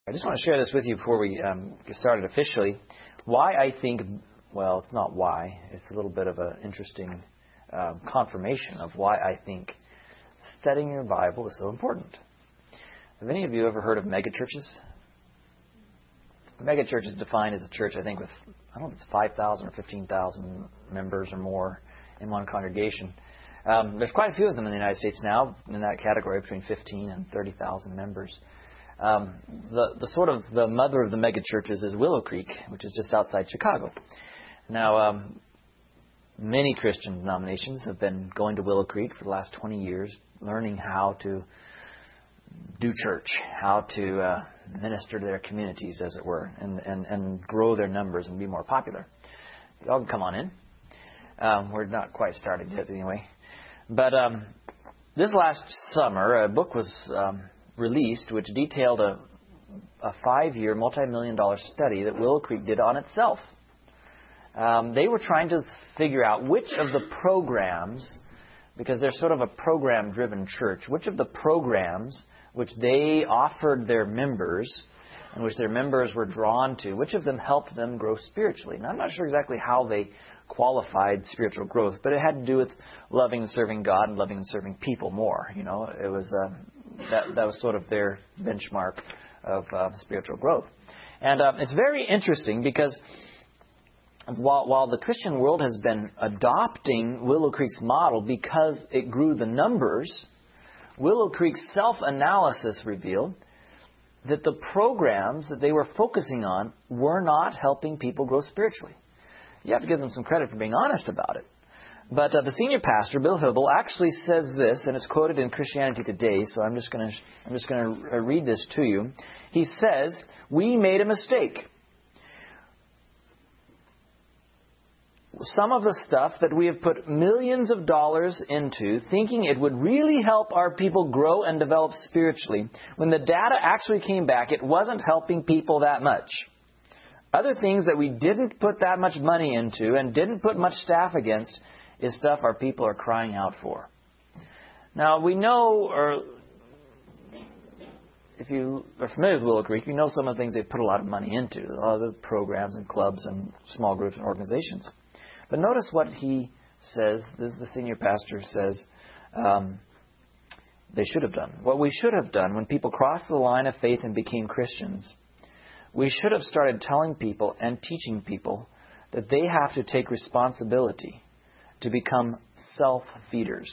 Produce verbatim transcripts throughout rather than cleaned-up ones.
I just want to share this with you before we um, get started officially. Why I think, well, it's not why. It's a little bit of an interesting uh, confirmation of why I think studying your Bible is so important. Have any of you ever heard of megachurches? A megachurch is defined as a church, I think, with, I don't know if it's five thousand or fifteen thousand members or more in one congregation. Um, there's quite a few of them in the United States now in that category, between fifteen and thirty thousand members. Um, the, the sort of the mother of the megachurches is Willow Creek, which is just outside Chicago. Now, um, many Christian denominations have been going to Willow Creek for the last twenty years, learning how to do church, how to uh, minister to their communities, as it were, and, and, and grow their numbers and be more popular. Y'all can come on in. Um, we're not quite started yet anyway. But um, this last summer, a book was um, released which detailed a, a five-year, multi-million dollar study that Willow Creek did on itself. Um, they were trying to figure out which of the programs, because they're sort of a program-driven church, which of the programs which they offered their members and which their members were drawn to, which of them helped them grow spiritually. Now, I'm not sure exactly how they qualified spiritual growth, but it had to do with loving and serving God and loving and serving people more. You know, it was uh, that that was sort of their benchmark of uh, spiritual growth. And uh, it's very interesting because while while the Christian world has been adopting Willow Creek's model because it grew the numbers, Willow Creek's self-analysis revealed that the programs that they were focusing on were not helping people grow spiritually. You have to give them some credit for being honest about it. But uh, the senior pastor, Bill Hybel, actually says this, and it's quoted in Christianity Today. So I'm just going to I'm just going to read this to you. He says, "We made a mistake. Some of the stuff that we have put millions of dollars into, thinking it would really help our people grow and develop spiritually, when the data actually came back, it wasn't helping people that much. Other things that we didn't put that much money into and didn't put much staff against is stuff our people are crying out for." Now, we know, or if you are familiar with Willow Creek, you know some of the things they put a lot of money into, a lot of the programs and clubs and small groups and organizations. But notice what he says, this is the senior pastor says, um, they should have done. What we should have done when people crossed the line of faith and became Christians, we should have started telling people and teaching people that they have to take responsibility to become self-feeders.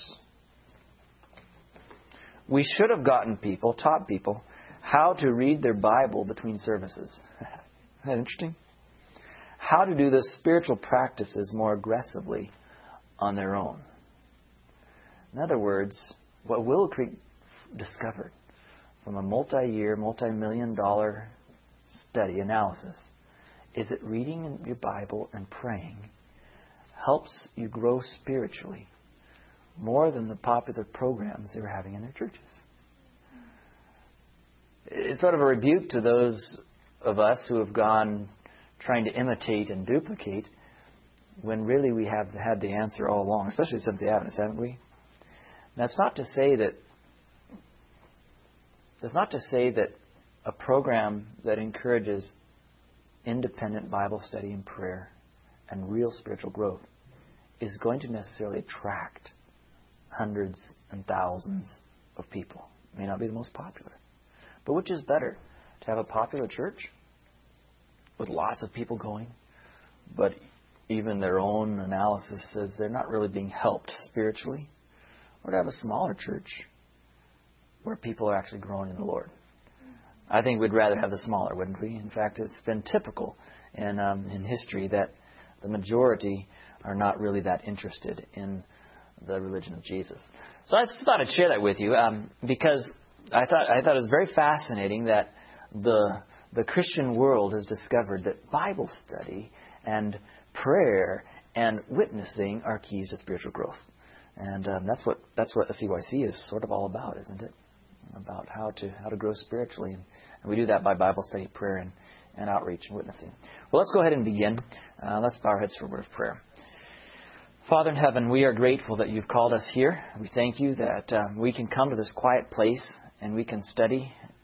We should have gotten people, taught people, how to read their Bible between services. Isn't that interesting? How to do the spiritual practices more aggressively on their own. In other words, what Willow Creek discovered from a multi-year, multi-million dollar study analysis is that reading your Bible and praying helps you grow spiritually more than the popular programs they were having in their churches. It's sort of a rebuke to those of us who have gone trying to imitate and duplicate when really we have had the answer all along, especially Seventh-day Adventists, haven't we? That's not to say that that's not to say that a program that encourages independent Bible study and prayer and real spiritual growth is going to necessarily attract hundreds and thousands of people. It may not be the most popular. But which is better? To have a popular church with lots of people going, but even their own analysis says they're not really being helped spiritually, or to have a smaller church where people are actually growing in the Lord? I think we'd rather have the smaller, wouldn't we? In fact, it's been typical in um, in history that the majority are not really that interested in the religion of Jesus. So I just thought I'd share that with you um, because I thought I thought it was very fascinating that the the Christian world has discovered that Bible study and prayer and witnessing are keys to spiritual growth, and um, that's what that's what C Y C is sort of all about, isn't it? About how to how to grow spiritually, and, and we do that by Bible study, prayer, and, and outreach and witnessing. Well, let's go ahead and begin. Uh, let's bow our heads for a word of prayer. Father in heaven, we are grateful that you've called us here. We thank you that um, we can come to this quiet place and we can study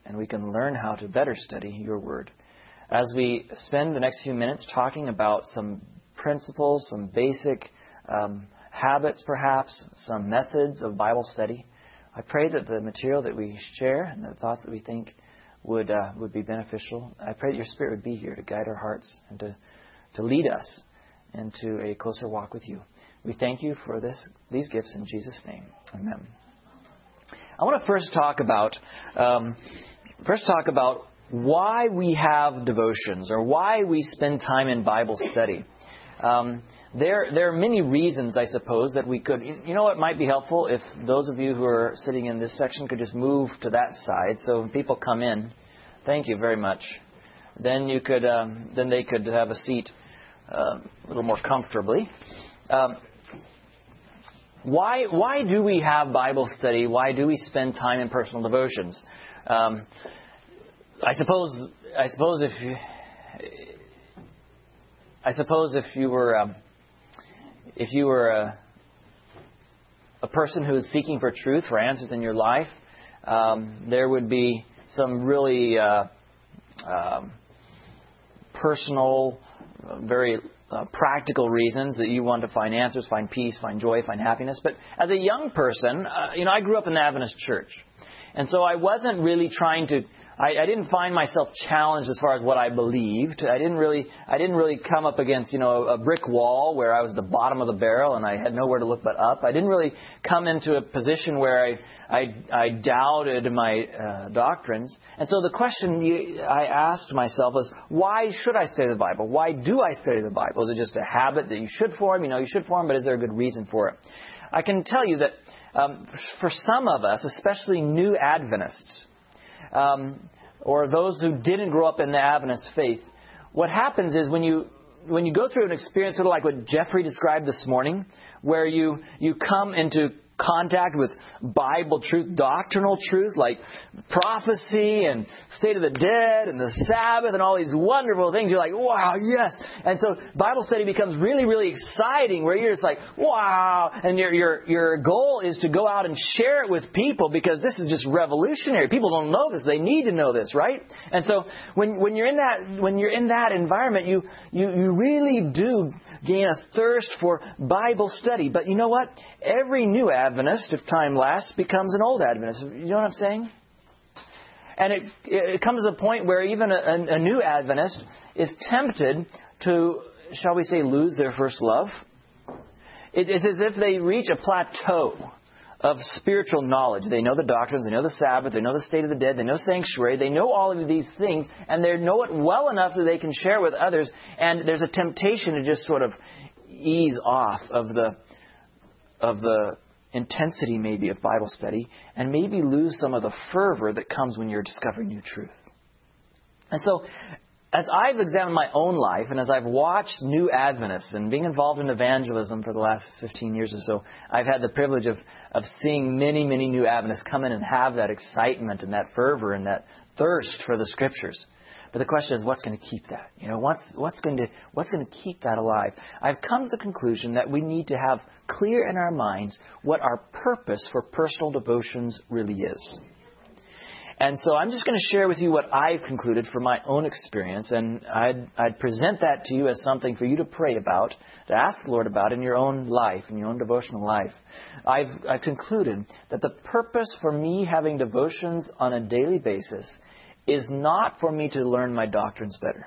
and we can learn how to better study your Word. As we spend the next few minutes talking about some principles, some basic um, habits perhaps, some methods of Bible study, I pray that the material that we share and the thoughts that we think would uh, would be beneficial. I pray that your Spirit would be here to guide our hearts and to, to lead us into a closer walk with you. We thank you for this these gifts in Jesus' name. Amen. I want to first talk about um, first talk about why we have devotions or why we spend time in Bible study. Um, there, there are many reasons, I suppose, that we could. You know what might be helpful if those of you who are sitting in this section could just move to that side, so when people come in, thank you very much. Then you could, um, then they could have a seat uh, a little more comfortably. Um, why, why do we have Bible study? Why do we spend time in personal devotions? Um, I suppose, I suppose if you. I suppose if you were um, if you were a, a person who is seeking for truth, for answers in your life, um, there would be some really uh, um, personal, uh, very uh, practical reasons that you want to find answers, find peace, find joy, find happiness. But as a young person, uh, you know, I grew up in the Adventist church, and so I wasn't really trying to. I, I didn't find myself challenged as far as what I believed. I didn't really, I didn't really come up against, you know, a brick wall where I was at the bottom of the barrel and I had nowhere to look but up. I didn't really come into a position where I, I, I doubted my uh, doctrines. And so the question you, I asked myself was, why should I study the Bible? Why do I study the Bible? Is it just a habit that you should form? You know, you should form, but is there a good reason for it? I can tell you that um, for some of us, especially new Adventists, Um, or those who didn't grow up in the Adventist faith, what happens is when you when you go through an experience sort of like what Jeffrey described this morning, where you you come into contact with Bible truth, doctrinal truth like prophecy and state of the dead and the Sabbath and all these wonderful things. You're like, wow, yes. And so Bible study becomes really, really exciting where you're just like, wow. And your your your goal is to go out and share it with people because this is just revolutionary. People don't know this. They need to know this, right? And so when when you're in that when you're in that environment, you you, you really do gain a thirst for Bible study. But you know what? Every new Adventist, if time lasts, becomes an old Adventist. You know what I'm saying? And it, it comes to the point where even a, a new Adventist is tempted to, shall we say, lose their first love. It, it's as if they reach a plateau of spiritual knowledge. They know the doctrines, they know the Sabbath, they know the state of the dead, they know sanctuary, they know all of these things, and they know it well enough that they can share with others, and there's a temptation to just sort of ease off of the of the intensity maybe of Bible study, and maybe lose some of the fervor that comes when you're discovering new truth. And so, as I've examined my own life, and as I've watched new Adventists and being involved in evangelism for the last fifteen years or so, I've had the privilege of, of seeing many, many new Adventists come in and have that excitement and that fervor and that thirst for the Scriptures. But the question is, what's going to keep that? You know, what's what's going to what's going to keep that alive? I've come to the conclusion that we need to have clear in our minds what our purpose for personal devotions really is. And so I'm just going to share with you what I've concluded from my own experience, and I'd, I'd present that to you as something for you to pray about, to ask the Lord about in your own life, in your own devotional life. I've, I've concluded that the purpose for me having devotions on a daily basis is not for me to learn my doctrines better.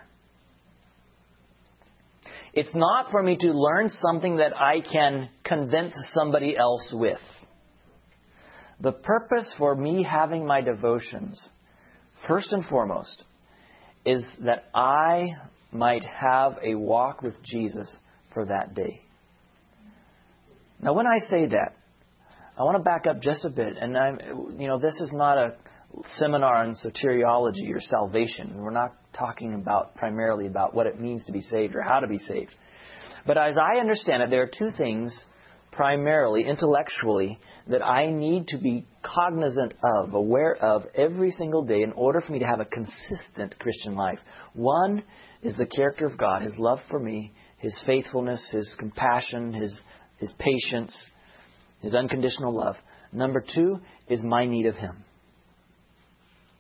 It's not for me to learn something that I can convince somebody else with. The purpose for me having my devotions, first and foremost, is that I might have a walk with Jesus for that day. Now, when I say that, I want to back up just a bit. And I'm, you know, this is not a seminar on soteriology or salvation. We're not talking about primarily about what it means to be saved or how to be saved. But as I understand it, there are two things primarily, intellectually, that I need to be cognizant of, aware of every single day in order for me to have a consistent Christian life. One is the character of God, His love for me, His faithfulness, His compassion, His, His patience, His unconditional love. Number two is my need of Him.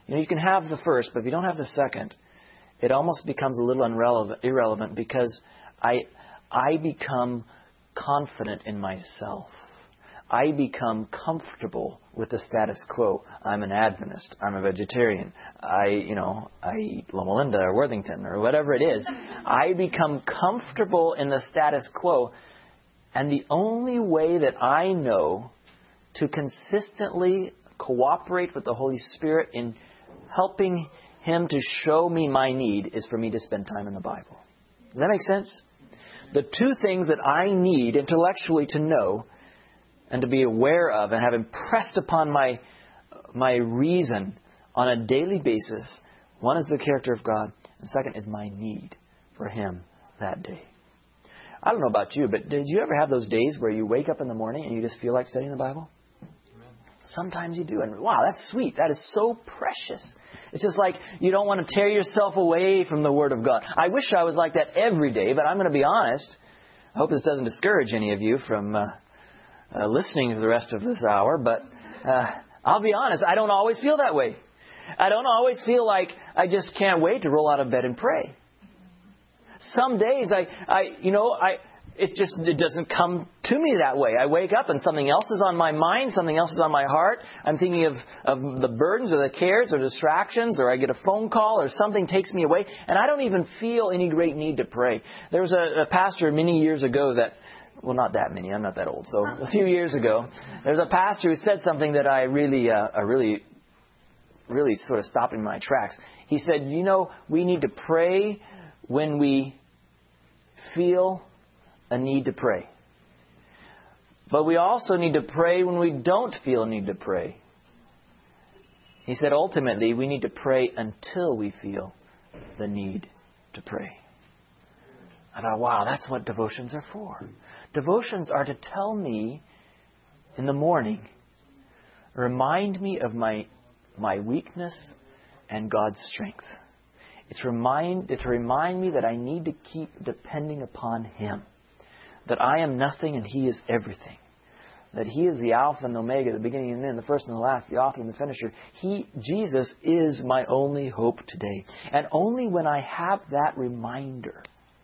You know, you can have the first, but if you don't have the second, it almost becomes a little irrelevant, irrelevant because I, I become confident in myself. I become comfortable with the status quo. I'm an Adventist. I'm a vegetarian. I, you know, I eat Loma Linda or Worthington or whatever it is. I become comfortable in the status quo. And the only way that I know to consistently cooperate with the Holy Spirit in helping Him to show me my need is for me to spend time in the Bible. Does that make sense? The two things that I need intellectually to know and to be aware of and have impressed upon my my reason on a daily basis, one is the character of God, and the second is my need for Him that day. I don't know about you, but did you ever have those days where you wake up in the morning and you just feel like studying the Bible? Amen. Sometimes you do, and wow, that's sweet. That is so precious. It's just like you don't want to tear yourself away from the Word of God. I wish I was like that every day, but I'm going to be honest. I hope this doesn't discourage any of you from Uh, Uh, listening to the rest of this hour, but uh, I'll be honest, I don't always feel that way. I don't always feel like I just can't wait to roll out of bed and pray. Some days I, I you know, I it just it doesn't come to me that way. I wake up and something else is on my mind, something else is on my heart. I'm thinking of, of the burdens or the cares or distractions, or I get a phone call or something takes me away, and I don't even feel any great need to pray. There was a, a pastor many years ago that Well, not that many. I'm not that old. So a few years ago, there was a pastor who said something that I really, uh, I really, really sort of stopped in my tracks. He said, you know, we need to pray when we feel a need to pray. But we also need to pray when we don't feel a need to pray. He said, ultimately, we need to pray until we feel the need to pray. I thought, wow, that's what devotions are for. Devotions are to tell me in the morning, remind me of my my weakness and God's strength. It's remind it's to remind me that I need to keep depending upon Him, that I am nothing and He is everything, that He is the Alpha and the Omega, the beginning and the end, the first and the last, the author and the finisher. He, Jesus, is my only hope today, and only when I have that reminder.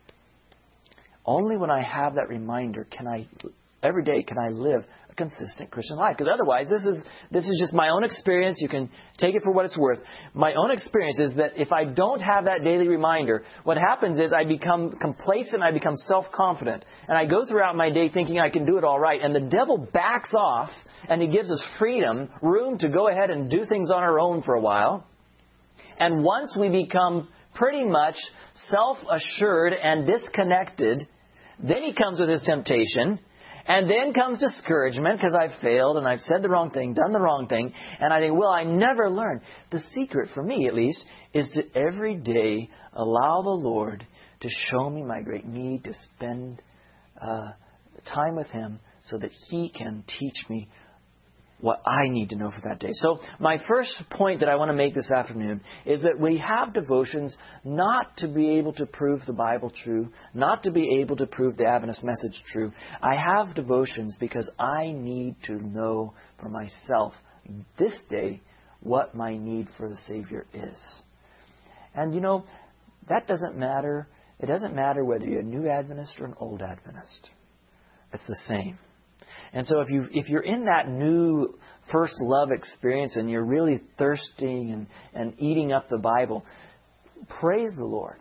Only when I have that reminder can I, every day, can I live a consistent Christian life. Because otherwise, this is this is just my own experience. You can take it for what it's worth. My own experience is that if I don't have that daily reminder, what happens is I become complacent, I become self-confident. And I go throughout my day thinking I can do it all right. And the devil backs off and he gives us freedom, room to go ahead and do things on our own for a while. And once we become pretty much self-assured and disconnected, then he comes with his temptation, and then comes discouragement because I've failed and I've said the wrong thing, done the wrong thing, and I think, well, I never learn. The secret, for me at least, is to every day allow the Lord to show me my great need to spend uh, time with Him so that He can teach me what I need to know for that day. So my first point that I want to make this afternoon is that we have devotions not to be able to prove the Bible true, not to be able to prove the Adventist message true. I have devotions because I need to know for myself this day what my need for the Savior is. And you know, that doesn't matter. It doesn't matter whether you're a new Adventist or an old Adventist. It's the same. And so if you if you're in that new first love experience and you're really thirsting and, and eating up the Bible, praise the Lord.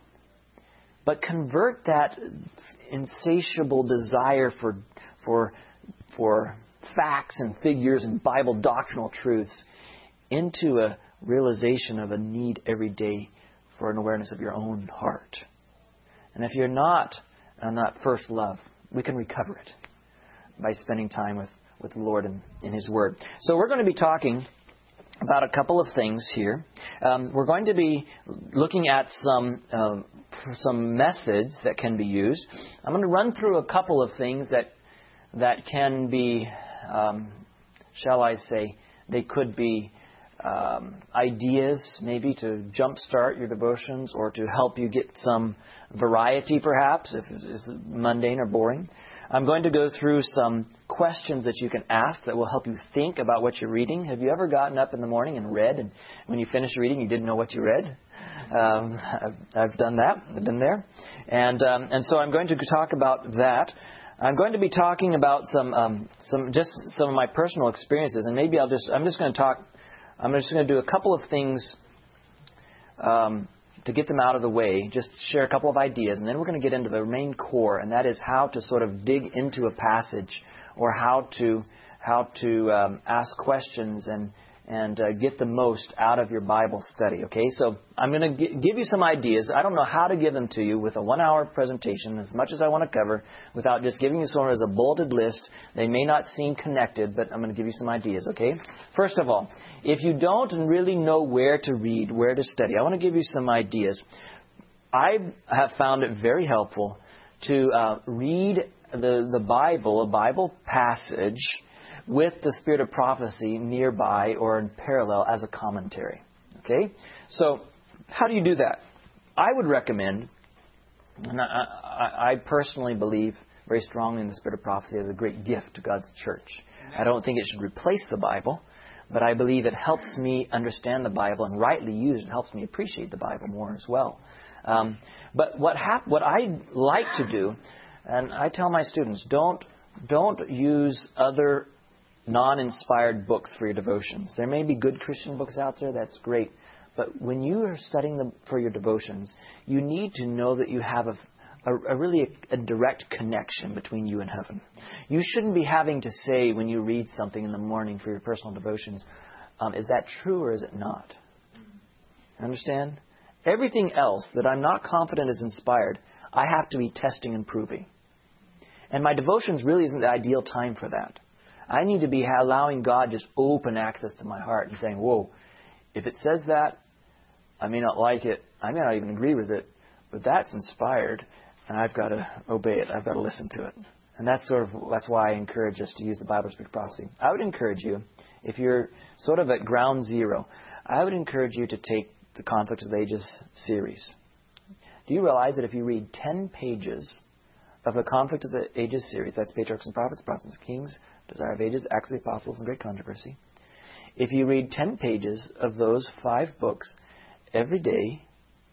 But convert that insatiable desire for for for facts and figures and Bible doctrinal truths into a realization of a need every day for an awareness of your own heart. And if you're not on that first love, we can recover it by spending time with, with the Lord in, in His Word. So we're going to be talking about a couple of things here. Um, we're going to be looking at some um, some methods that can be used. I'm going to run through a couple of things that that can be, um, shall I say, they could be um, ideas, maybe to jumpstart your devotions or to help you get some variety, perhaps, if it's mundane or boring. I'm going to go through some questions that you can ask that will help you think about what you're reading. Have you ever gotten up in the morning and read, and when you finished reading, you didn't know what you read? Um, I've, I've done that. I've been there. And um, and so I'm going to talk about that. I'm going to be talking about some um, some just some of my personal experiences, and maybe I'll just I'm just going to talk. I'm just going to do a couple of things um, to get them out of the way. Just share a couple of ideas, and then we're going to get into the main core, and that is how to sort of dig into a passage, or how to how to um, ask questions and and uh, get the most out of your Bible study. Okay, so I'm going to g- give you some ideas. I don't know how to give them to you with a one-hour presentation, as much as I want to cover, without just giving you sort of as a bulleted list. They may not seem connected, but I'm going to give you some ideas. Okay, first of all, if you don't really know where to read, where to study, I want to give you some ideas. I have found it very helpful to uh, read the the Bible, a Bible passage, with the Spirit of Prophecy nearby or in parallel as a commentary. Okay? So, how do you do that? I would recommend, and I, I, I personally believe very strongly in the Spirit of Prophecy as a great gift to God's church. I don't think it should replace the Bible, but I believe it helps me understand the Bible, and rightly used, it helps me appreciate the Bible more as well. Um, but what hap- what I like to do, and I tell my students, don't don't use other non-inspired books for your devotions. There may be good Christian books out there, that's great. But when you are studying them for your devotions, you need to know that you have a, a, a really a, a direct connection between you and heaven. You shouldn't be having to say when you read something in the morning for your personal devotions, um, is that true or is it not? Understand? Everything else that I'm not confident is inspired, I have to be testing and proving. And my devotions really isn't the ideal time for that. I need to be allowing God just open access to my heart and saying, whoa, if it says that, I may not like it. I may not even agree with it. But that's inspired, and I've got to obey it. I've got to listen to it. And that's sort of that's why I encourage us to use the Bible Spirit of Prophecy. I would encourage you, if you're sort of at ground zero, I would encourage you to take the Conflict of the Ages series. Do you realize that if you read ten pages of the Conflict of the Ages series, that's Patriarchs and Prophets, Prophets and Kings, Desire of Ages, Acts of the Apostles, and Great Controversy. If you read ten pages of those five books every day,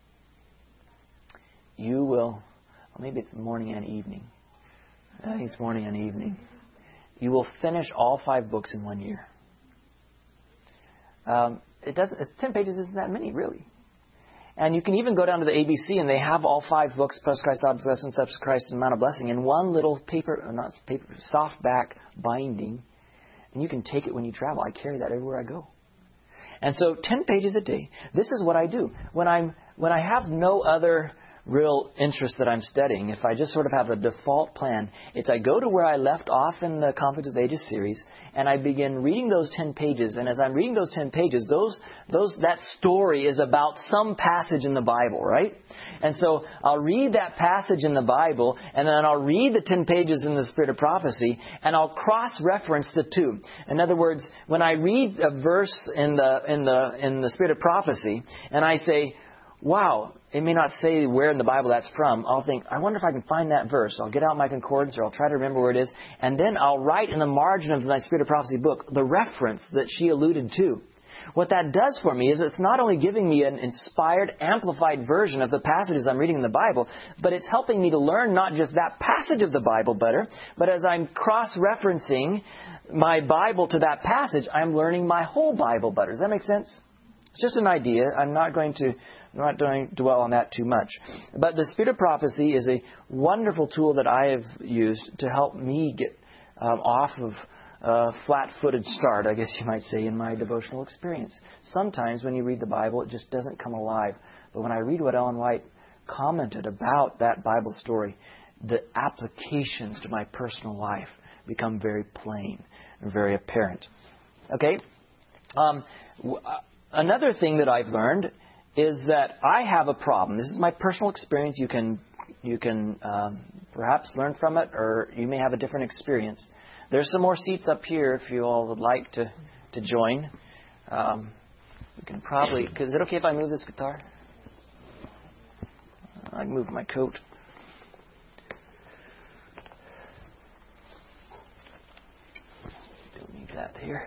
you will, well, maybe it's morning and evening. I think it's morning and evening. You will finish all five books in one year. Um, it doesn't. Ten pages isn't that many, really. And you can even go down to the A B C, and they have all five books, plus Christ, Object Lesson, Steps of Christ, and Mount of Blessing, in one little paper, not paper, softback binding. And you can take it when you travel. I carry that everywhere I go. And so, ten pages a day. This is what I do when I'm when I have no other real interest that I'm studying. If I just sort of have a default plan, it's I go to where I left off in the Conflict of the Ages series, and I begin reading those ten pages. And as I'm reading those ten pages, those those that story is about some passage in the Bible, right? And so I'll read that passage in the Bible, and then I'll read the ten pages in the Spirit of Prophecy, and I'll cross-reference the two. In other words, when I read a verse in the in the in the Spirit of Prophecy, and I say, wow, it may not say where in the Bible that's from. I'll think, I wonder if I can find that verse. I'll get out my concordance, or I'll try to remember where it is. And then I'll write in the margin of my Spirit of Prophecy book the reference that she alluded to. What that does for me is it's not only giving me an inspired, amplified version of the passages I'm reading in the Bible, but it's helping me to learn not just that passage of the Bible better, but as I'm cross-referencing my Bible to that passage, I'm learning my whole Bible better. Does that make sense? It's just an idea. I'm not going to I'm not going to dwell on that too much. But the Spirit of Prophecy is a wonderful tool that I have used to help me get um, off of a flat-footed start, I guess you might say, in my devotional experience. Sometimes when you read the Bible, it just doesn't come alive. But when I read what Ellen White commented about that Bible story, the applications to my personal life become very plain and very apparent. Okay? Um, w- another thing that I've learned is that I have a problem. This is my personal experience. You can you can um, perhaps learn from it, or you may have a different experience. There's some more seats up here if you all would like to, to join. Um, We can probably... Is it okay if I move this guitar? I can move my coat. Don't need that here.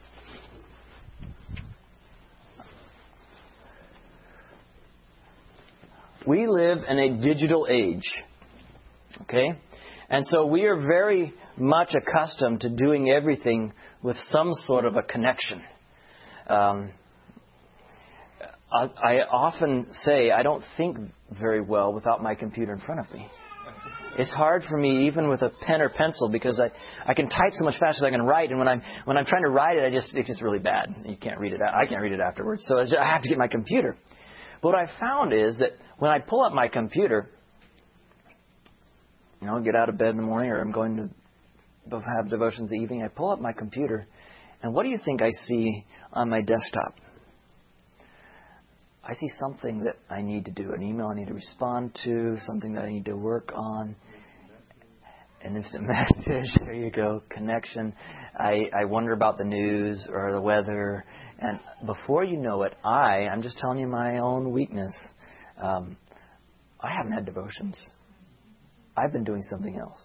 We live in a digital age. Okay? And so we are very much accustomed to doing everything with some sort of a connection. Um, I, I often say I don't think very well without my computer in front of me. It's hard for me even with a pen or pencil because I, I can type so much faster than I can write, and when I'm when I'm trying to write it, I just it's just really bad. You can't read it. I can't read it afterwards, so I have to get my computer. But what I found is that when I pull up my computer, you know, get out of bed in the morning, or I'm going to have devotions in the evening, I pull up my computer, and what do you think I see on my desktop? I see something that I need to do, an email I need to respond to, something that I need to work on, an instant message, there you go, connection. I, I wonder about the news or the weather, and before you know it, I, I'm just telling you my own weakness, um, I haven't had devotions. I've been doing something else.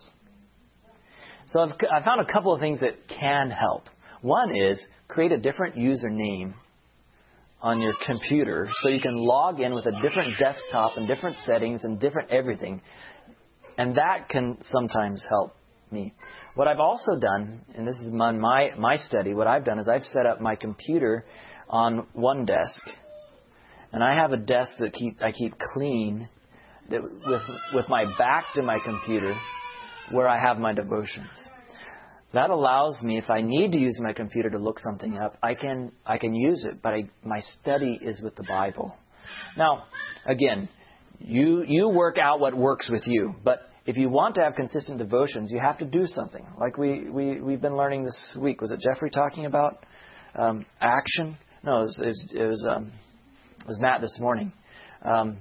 So I've, I found a couple of things that can help. One is create a different username on your computer so you can log in with a different desktop and different settings and different everything. And that can sometimes help me. What I've also done, and this is my, my, my study, what I've done is I've set up my computer on one desk. And I have a desk that keep I keep clean that with with my back to my computer where I have my devotions. That allows me, if I need to use my computer to look something up, I can I can use it, but I, my study is with the Bible. Now, again, you you work out what works with you, but if you want to have consistent devotions, you have to do something. Like we, we, we've been learning this week. Was it Jeffrey talking about um, action? No, it was, it was, it was, um, it was Matt this morning. Um,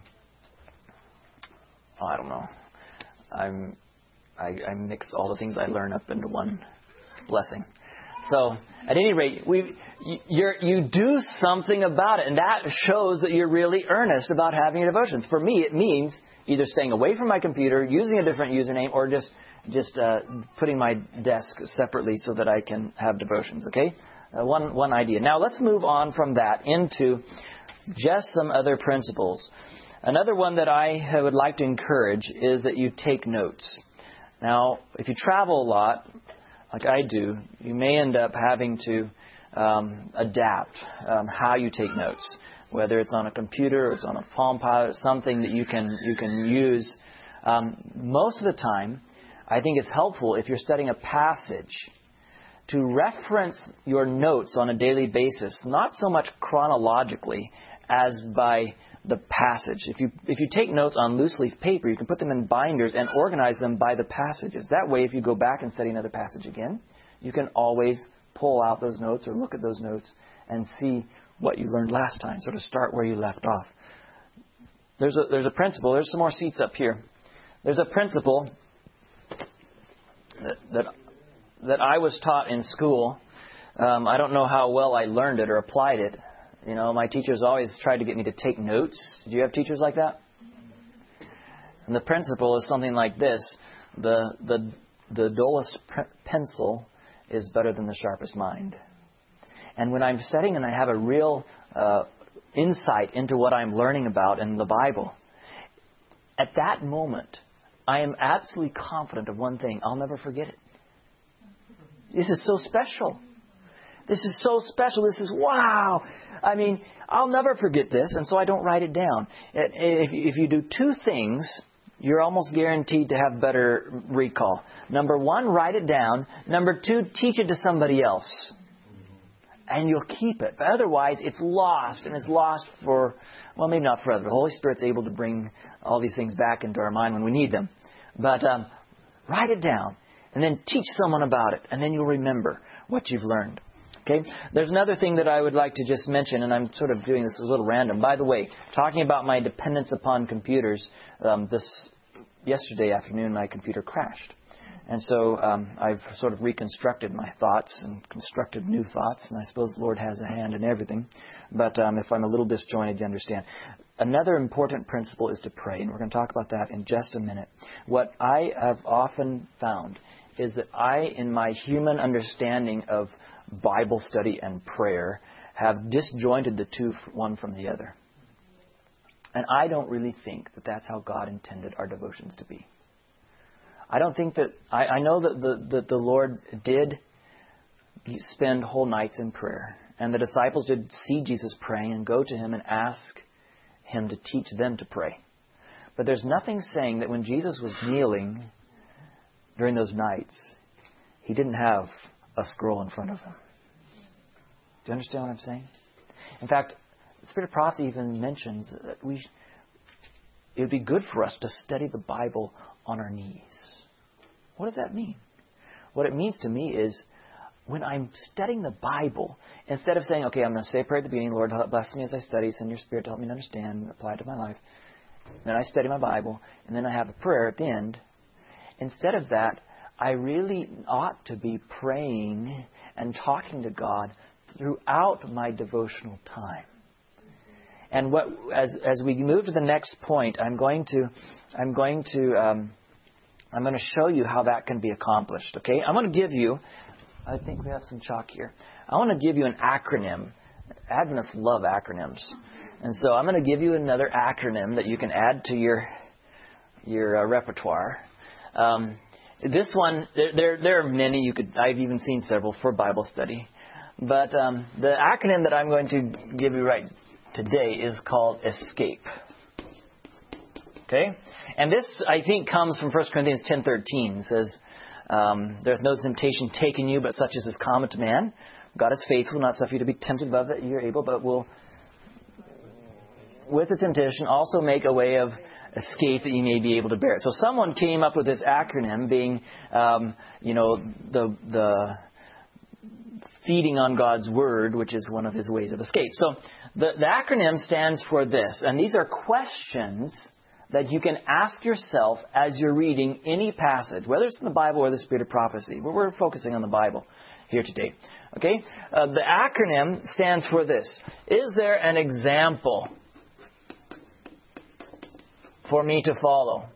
oh, I don't know. I'm, I, I mix all the things I learn up into one blessing. So, at any rate, we you're, you do something about it, and that shows that you're really earnest about having your devotions. For me, it means either staying away from my computer, using a different username, or just just uh, putting my desk separately so that I can have devotions. Okay, uh, one one idea. Now let's move on from that into just some other principles. Another one that I would like to encourage is that you take notes. Now, if you travel a lot, like I do, you may end up having to um, adapt um, how you take notes, whether it's on a computer or it's on a Palm Pilot, something that you can you can use. Um, most of the time, I think it's helpful if you're studying a passage to reference your notes on a daily basis, not so much chronologically as by the passage. If you if you take notes on loose leaf paper, you can put them in binders and organize them by the passages. That way, if you go back and study another passage again, you can always pull out those notes or look at those notes and see what you learned last time, so to start where you left off. There's a there's a principle. There's some more seats up here. There's a principle that that, that I was taught in school. Um, I don't know how well I learned it or applied it. You know, my teachers always tried to get me to take notes. Do you have teachers like that? And the principle is something like this: the the the dullest pre- pencil is better than the sharpest mind. And when I'm studying and I have a real uh, insight into what I'm learning about in the Bible, at that moment, I am absolutely confident of one thing: I'll never forget it. This is so special. This is so special. This is wow. I mean, I'll never forget this, and so I don't write it down. If, if you do two things, you're almost guaranteed to have better recall. Number one, write it down. Number two, teach it to somebody else. And you'll keep it. But otherwise, it's lost, and it's lost for, well, maybe not forever. The Holy Spirit's able to bring all these things back into our mind when we need them. But um, write it down, and then teach someone about it, and then you'll remember what you've learned. Okay. There's another thing that I would like to just mention, and I'm sort of doing this a little random. By the way, talking about my dependence upon computers, um, this yesterday afternoon my computer crashed. And so um, I've sort of reconstructed my thoughts and constructed new thoughts, and I suppose the Lord has a hand in everything. But um, if I'm a little disjointed, you understand. Another important principle is to pray, and we're going to talk about that in just a minute. What I have often found is that I, in my human understanding of Bible study and prayer, have disjointed the two, one from the other. And I don't really think that that's how God intended our devotions to be. I don't think that, I, I know that the, that the Lord did spend whole nights in prayer. And the disciples did see Jesus praying and go to Him and ask Him to teach them to pray. But there's nothing saying that when Jesus was kneeling during those nights, He didn't have a scroll in front of Him. Do you understand what I'm saying? In fact, the Spirit of Prophecy even mentions that we it would be good for us to study the Bible on our knees. What does that mean? What it means to me is when I'm studying the Bible, instead of saying, okay, I'm going to say a prayer at the beginning, Lord, bless me as I study, send your Spirit to help me to understand and apply it to my life. Then I study my Bible, and then I have a prayer at the end. Instead of that, I really ought to be praying and talking to God throughout my devotional time. And what, as as we move to the next point, I'm going to, I'm going to, um, I'm going to show you how that can be accomplished. Okay, I'm going to give you. I think we have some chalk here. I want to give you an acronym. Adventists love acronyms, and so I'm going to give you another acronym that you can add to your your uh, repertoire. Um, this one, there, there there are many. You could. I've even seen several for Bible study. But um, the acronym that I'm going to give you right today is called ESCAPE. Okay? And this, I think, comes from First Corinthians ten thirteen. It says, um, there is no temptation taken you, but such as is common to man. God is faithful, not suffer you to be tempted above that you are able, but will, with the temptation, also make a way of escape that you may be able to bear it. So someone came up with this acronym being, um, you know, the the... feeding on God's Word, which is one of His ways of escape. So the, the acronym stands for this. And these are questions that you can ask yourself as you're reading any passage, whether it's in the Bible or the Spirit of Prophecy. But we're focusing on the Bible here today. Okay? Uh, the acronym stands for this. Is there an example for me to follow?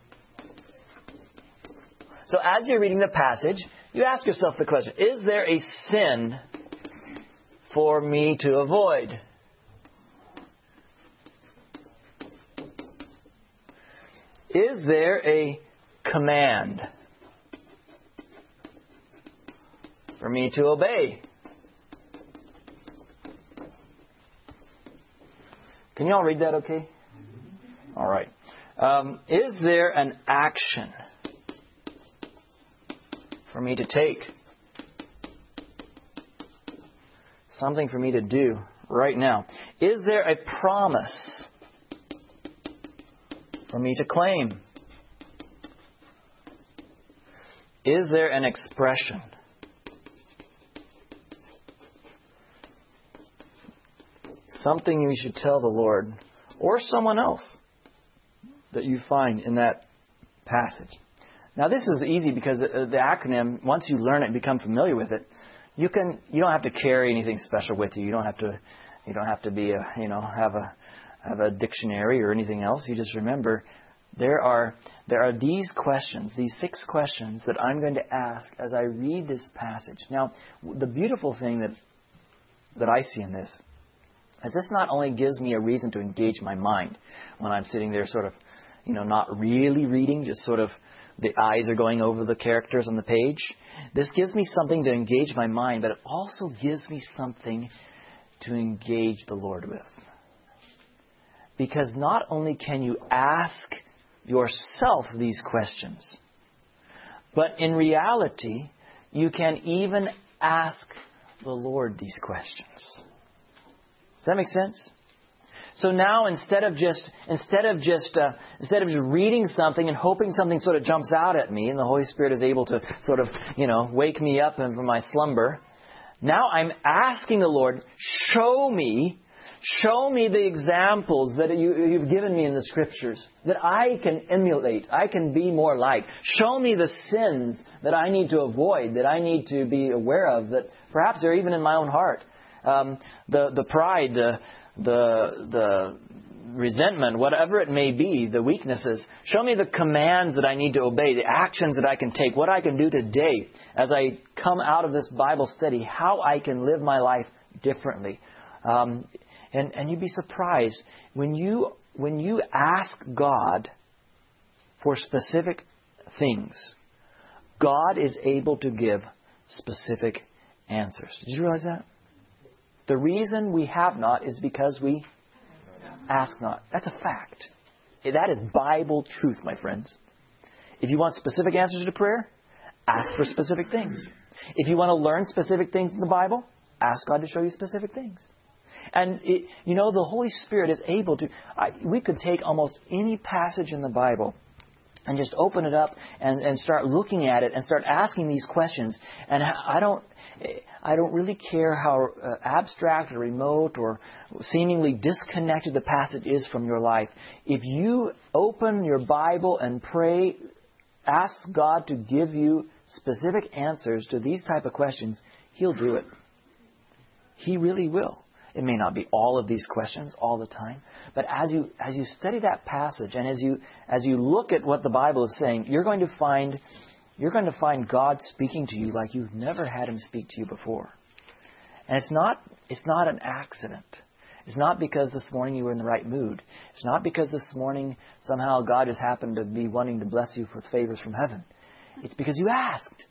So as you're reading the passage, you ask yourself the question, is there a sin for me to avoid? Is there a command for me to obey? Can you all read that okay? All right. Um, is there an action for me to take? Something for me to do right now. Is there a promise for me to claim? Is there an expression? Something you should tell the Lord or someone else that you find in that passage. Now this is easy because the acronym, once you learn it and become familiar with it, you can you don't have to carry anything special with you. You don't have to you don't have to be a you know have a have a dictionary or anything else. You just remember there are there are these questions, these six questions that I'm going to ask as I read this passage. Now, the beautiful thing that that I see in this is this not only gives me a reason to engage my mind when I'm sitting there sort of, you know, not really reading, just sort of the eyes are going over the characters on the page. This gives me something to engage my mind, but it also gives me something to engage the Lord with. Because not only can you ask yourself these questions, but in reality, you can even ask the Lord these questions. Does that make sense? So now instead of just instead of just uh, instead of just reading something and hoping something sort of jumps out at me and the Holy Spirit is able to sort of, you know, wake me up from my slumber, now I'm asking the Lord, show me, show me the examples that you, you've given me in the Scriptures that I can emulate, I can be more like. Show me the sins that I need to avoid, that I need to be aware of, that perhaps they're even in my own heart. um, the the pride, the the the resentment, whatever it may be, the weaknesses. Show me the commands that I need to obey, the actions that I can take, what I can do today as I come out of this Bible study, how I can live my life differently. Um, and, and you'd be surprised when you when you ask God for specific things, God is able to give specific answers. Did you realize that? The reason we have not is because we ask not. That's a fact. That is Bible truth, my friends. If you want specific answers to prayer, ask for specific things. If you want to learn specific things in the Bible, ask God to show you specific things. And, it, you know, the Holy Spirit is able to... I, we could take almost any passage in the Bible and just open it up and, and start looking at it and start asking these questions. And I don't I don't really care how uh, abstract or remote or seemingly disconnected the passage is from your life. If you open your Bible and pray, ask God to give you specific answers to these type of questions, He'll do it. He really will. It may not be all of these questions all the time, but as you as you study that passage and as you as you look at what the Bible is saying, you're going to find you're going to find God speaking to you like you've never had Him speak to you before. And it's not it's not an accident. It's not because this morning you were in the right mood. It's not because this morning somehow God has happened to be wanting to bless you with favors from heaven. It's because you asked.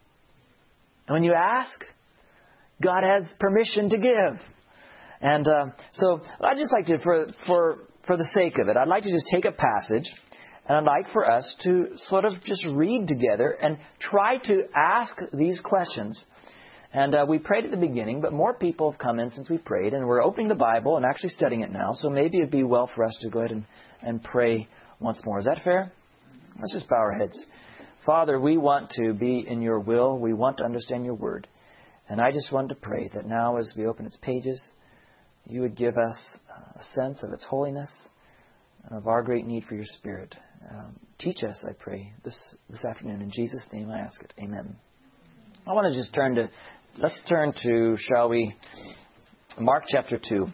And when you ask, God has permission to give. And uh, so I'd just like to, for for for the sake of it, I'd like to just take a passage, and I'd like for us to sort of just read together and try to ask these questions. And uh, we prayed at the beginning, but more people have come in since we prayed, and we're opening the Bible and actually studying it now. So maybe it'd be well for us to go ahead and, and pray once more. Is that fair? Let's just bow our heads. Father, we want to be in Your will. We want to understand Your Word. And I just want to pray that now as we open its pages, You would give us a sense of its holiness and of our great need for Your Spirit. Um, teach us, I pray, this this afternoon. In Jesus' name I ask it. Amen. I want to just turn to, let's turn to, shall we, Mark chapter two.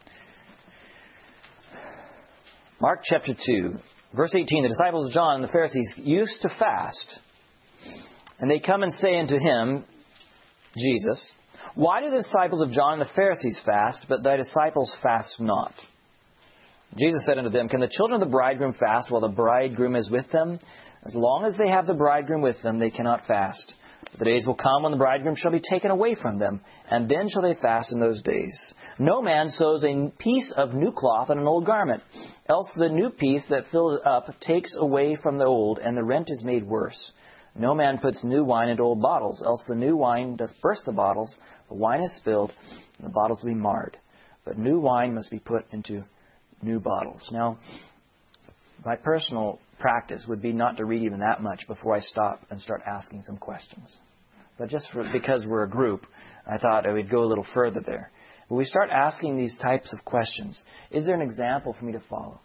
Mark chapter two, verse eighteen. The disciples of John and the Pharisees used to fast. And they come and say unto Him, Jesus, why do the disciples of John and the Pharisees fast, but thy disciples fast not? Jesus said unto them, can the children of the bridegroom fast while the bridegroom is with them? As long as they have the bridegroom with them, they cannot fast. But the days will come when the bridegroom shall be taken away from them, and then shall they fast in those days. No man sews a piece of new cloth on an old garment, else the new piece that fills it up takes away from the old, and the rent is made worse. No man puts new wine into old bottles, else the new wine doth burst the bottles, the wine is spilled, and the bottles will be marred. But new wine must be put into new bottles. Now, my personal practice would be not to read even that much before I stop and start asking some questions. But just for, because we're a group, I thought I would go a little further there. When we start asking these types of questions, is there an example for me to follow?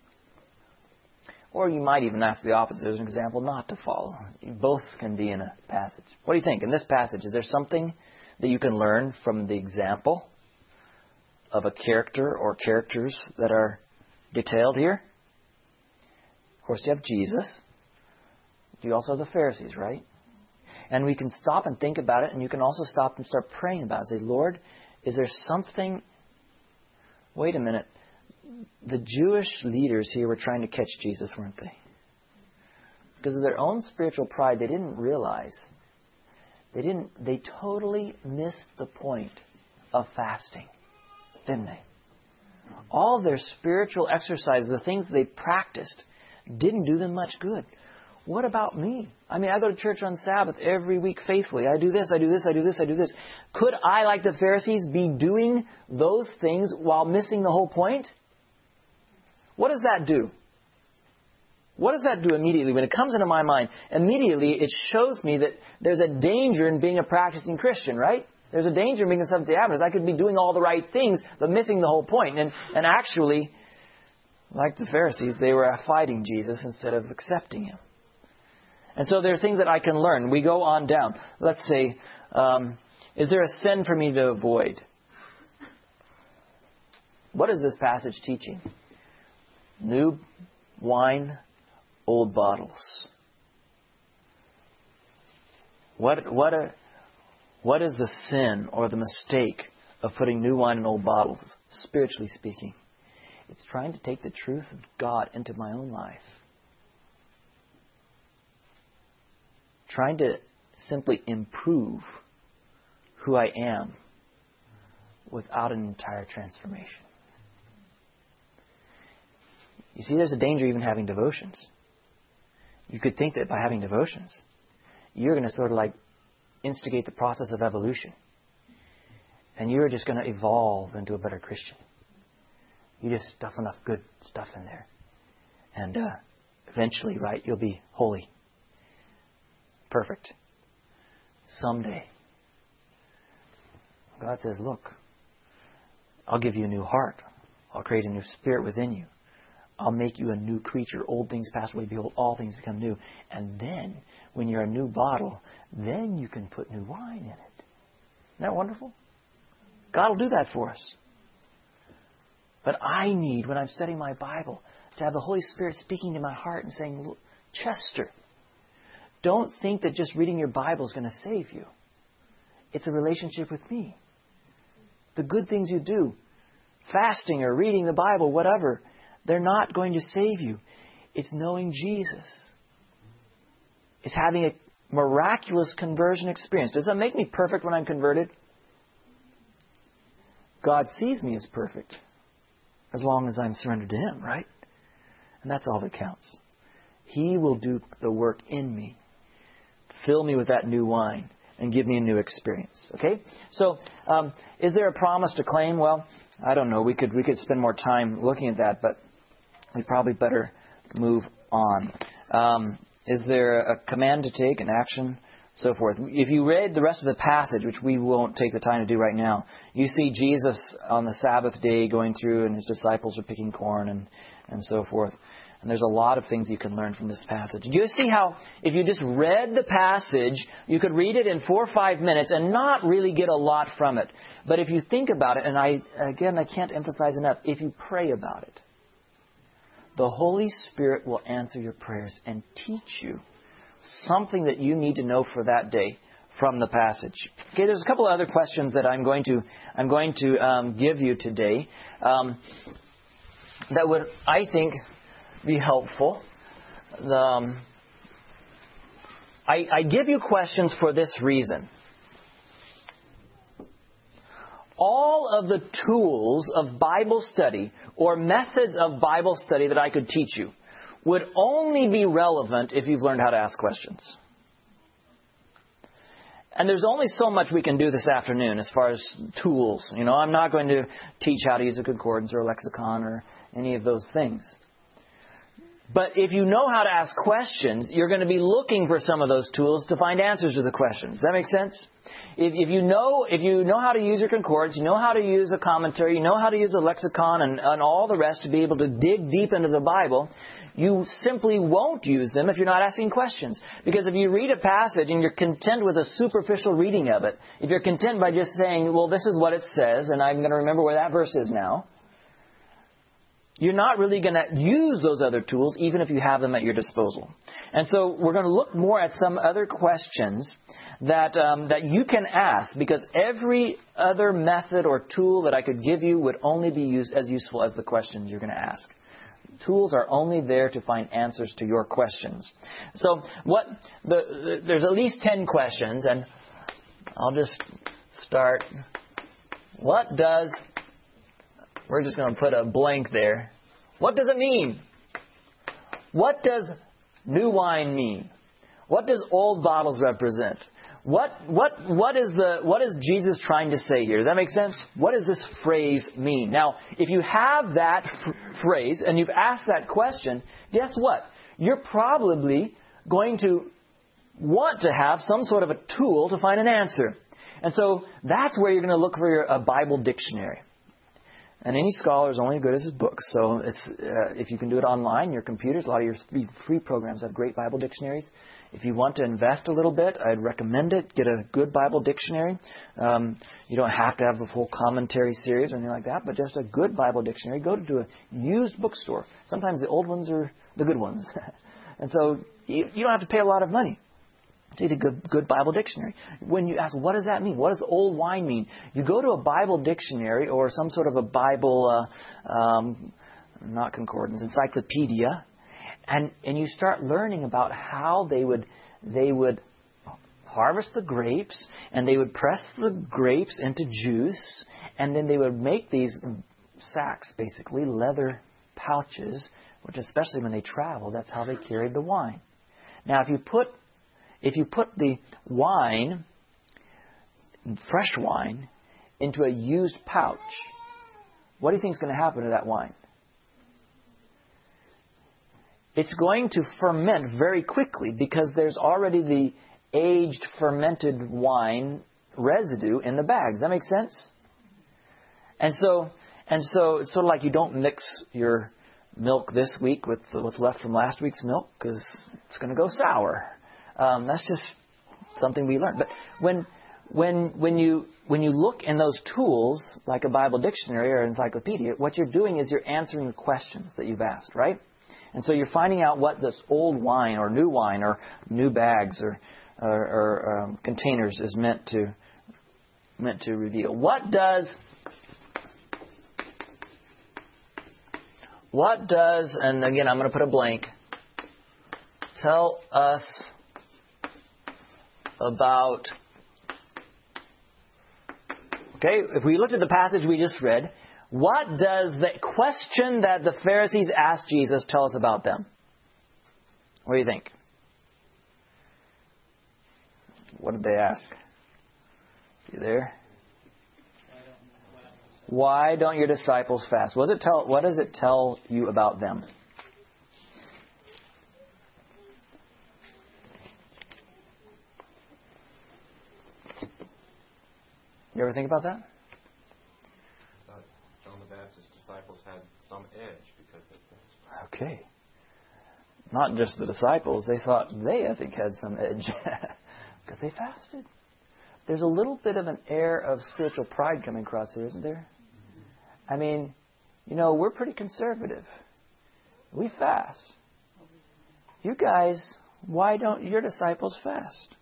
Or you might even ask the opposite. There's an example not to follow. Both can be in a passage. What do you think? In this passage, is there something that you can learn from the example of a character or characters that are detailed here? Of course, you have Jesus. You also have the Pharisees, right? And we can stop and think about it, and you can also stop and start praying about it. Say, Lord, is there something... Wait a minute. The Jewish leaders here were trying to catch Jesus, weren't they? Because of their own spiritual pride, they didn't realize. They didn't. They totally missed the point of fasting, didn't they? All of their spiritual exercises, the things they practiced, didn't do them much good. What about me? I mean, I go to church on Sabbath every week faithfully. I do this, I do this, I do this, I do this. Could I, like the Pharisees, be doing those things while missing the whole point? What does that do? What does that do immediately? When it comes into my mind, immediately it shows me that there's a danger in being a practicing Christian, right? There's a danger in being a Seventh-day Adventist. I could be doing all the right things, but missing the whole point. And, and actually, like the Pharisees, they were fighting Jesus instead of accepting Him. And so there are things that I can learn. We go on down. Let's say, um, is there a sin for me to avoid? What is this passage teaching? New wine, old bottles. What what a what is the sin or the mistake of putting new wine in old bottles, spiritually speaking? It's trying to take the truth of God into my own life. Trying to simply improve who I am without an entire transformation. You see, there's a danger even having devotions. You could think that by having devotions, you're going to sort of like instigate the process of evolution. And you're just going to evolve into a better Christian. You just stuff enough good stuff in there. And uh, eventually, right, you'll be holy. Perfect. Someday. God says, look, I'll give you a new heart. I'll create a new spirit within you. I'll make you a new creature. Old things pass away. Behold, all things become new. And then, when you're a new bottle, then you can put new wine in it. Isn't that wonderful? God will do that for us. But I need, when I'm studying my Bible, to have the Holy Spirit speaking to my heart and saying, Chester, don't think that just reading your Bible is going to save you. It's a relationship with me. The good things you do, fasting or reading the Bible, whatever, they're not going to save you. It's knowing Jesus. It's having a miraculous conversion experience. Does that make me perfect when I'm converted? God sees me as perfect as long as I'm surrendered to Him, right? And that's all that counts. He will do the work in me. Fill me with that new wine and give me a new experience. Okay? So, um, is there a promise to claim? Well, I don't know. We could we could spend more time looking at that, but we probably better move on. Um, is there a command to take, an action, so forth? If you read the rest of the passage, which we won't take the time to do right now, you see Jesus on the Sabbath day going through, and His disciples are picking corn and, and so forth. And there's a lot of things you can learn from this passage. Do you see how if you just read the passage, you could read it in four or five minutes and not really get a lot from it. But if you think about it, and I again, I can't emphasize enough, if you pray about it, the Holy Spirit will answer your prayers and teach you something that you need to know for that day from the passage. Okay, there's a couple of other questions that I'm going to I'm going to um, give you today um, that would, I think, be helpful. The, um, I, I give you questions for this reason. All of the tools of Bible study or methods of Bible study that I could teach you would only be relevant if you've learned how to ask questions. And there's only so much we can do this afternoon as far as tools. You know, I'm not going to teach how to use a concordance or a lexicon or any of those things. But if you know how to ask questions, you're going to be looking for some of those tools to find answers to the questions. Does that make sense? If, if you know if you know how to use your concordance, you know how to use a commentary, you know how to use a lexicon and, and all the rest to be able to dig deep into the Bible, you simply won't use them if you're not asking questions. Because if you read a passage and you're content with a superficial reading of it, if you're content by just saying, well, this is what it says, and I'm going to remember where that verse is now, you're not really going to use those other tools, even if you have them at your disposal. And so we're going to look more at some other questions that um, that you can ask, because every other method or tool that I could give you would only be used as useful as the questions you're going to ask. Tools are only there to find answers to your questions. So what the, the there's at least ten questions, and I'll just start. What does We're just going to put a blank there. What does it mean? What does new wine mean? What does old bottles represent? What what what is the what is Jesus trying to say here? Does that make sense? What does this phrase mean? Now, if you have that f- phrase and you've asked that question, guess what? You're probably going to want to have some sort of a tool to find an answer. And so that's where you're going to look for your, a Bible dictionary. And any scholar is only as good as his books. So it's uh, if you can do it online, your computers, a lot of your free, free programs have great Bible dictionaries. If you want to invest a little bit, I'd recommend it. Get a good Bible dictionary. Um, you don't have to have a full commentary series or anything like that, but just a good Bible dictionary. Go to a used bookstore. Sometimes the old ones are the good ones. And so you, you don't have to pay a lot of money. Get a good, good Bible dictionary. When you ask, what does that mean? What does old wine mean? You go to a Bible dictionary or some sort of a Bible, uh, um, not concordance, encyclopedia, and, and you start learning about how they would they would harvest the grapes, and they would press the grapes into juice, and then they would make these sacks, basically leather pouches, which especially when they travel, that's how they carried the wine. Now, if you put If you put the wine, fresh wine, into a used pouch, what do you think is going to happen to that wine? It's going to ferment very quickly because there's already the aged fermented wine residue in the bag. Does that make sense? And so, and so it's sort of like you don't mix your milk this week with what's left from last week's milk because it's going to go sour. Um, that's just something we learned. But when when when you when you look in those tools, like a Bible dictionary or encyclopedia, what you're doing is you're answering the questions that you've asked, right? And so you're finding out what this old wine or new wine or new bags or or, or um, containers is meant to meant to reveal. What does what does and again I'm going to put a blank. Tell us about, okay, if we looked at the passage we just read, what does the question that the Pharisees asked Jesus tell us about them? What do you think? What did they ask? You there? Why don't your disciples fast? What does it tell, what does it tell you about them? You ever think about that? Uh, John the Baptist's disciples had some edge because they fasted. Okay. Not just the disciples. They thought they, I think, had some edge because they fasted. There's a little bit of an air of spiritual pride coming across here, isn't there? I mean, you know, we're pretty conservative. We fast. You guys, why don't your disciples fast?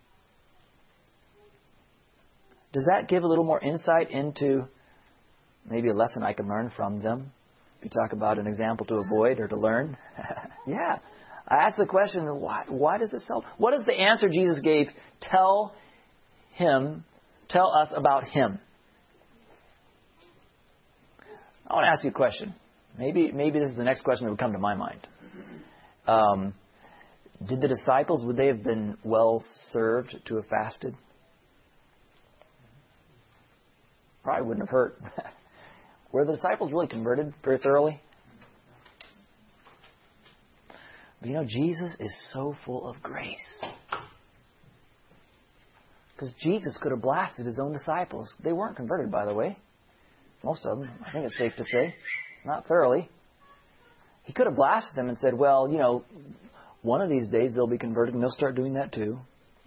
Does that give a little more insight into maybe a lesson I can learn from them? If you talk about an example to avoid or to learn. Yeah. I asked the question, why, why does this help? What is the answer Jesus gave? Tell him, tell us about him. I want to ask you a question. Maybe maybe this is the next question that would come to my mind. Um, did the disciples, would they have been well served to have fasted? Probably wouldn't have hurt. Were the disciples really converted very thoroughly? But you know, Jesus is so full of grace. Because Jesus could have blasted his own disciples. They weren't converted, by the way. Most of them, I think it's safe to say. Not thoroughly. He could have blasted them and said, well, you know, one of these days they'll be converted and they'll start doing that too.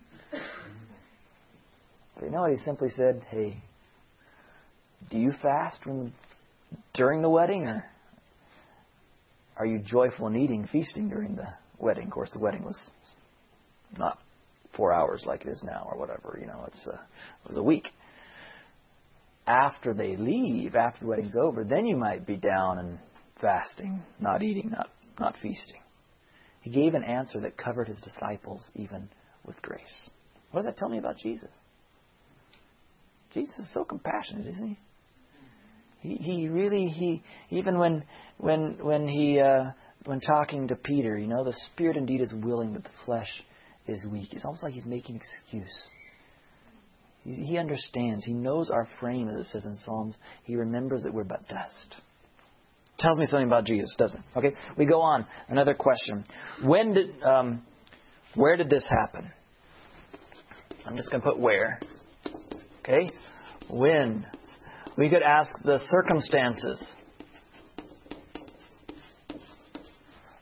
But you know what? He simply said, hey, do you fast when, during the wedding, or are you joyful in eating, feasting during the wedding? Of course, the wedding was not four hours like it is now, or whatever. You know, it's uh, it was a week. After they leave, after the wedding's over, then you might be down and fasting, not eating, not not feasting. He gave an answer that covered his disciples even with grace. What does that tell me about Jesus? Jesus is so compassionate, isn't he? He, he really, he even when when when he uh, when talking to Peter, you know, the spirit indeed is willing, but the flesh is weak. It's almost like he's making excuse. He, he understands. He knows our frame, as it says in Psalms. He remembers that we're but dust. Tells me something about Jesus, doesn't it? Okay, we go on. Another question: When did, um, where did this happen? I'm just going to put where. Okay, when. We could ask the circumstances.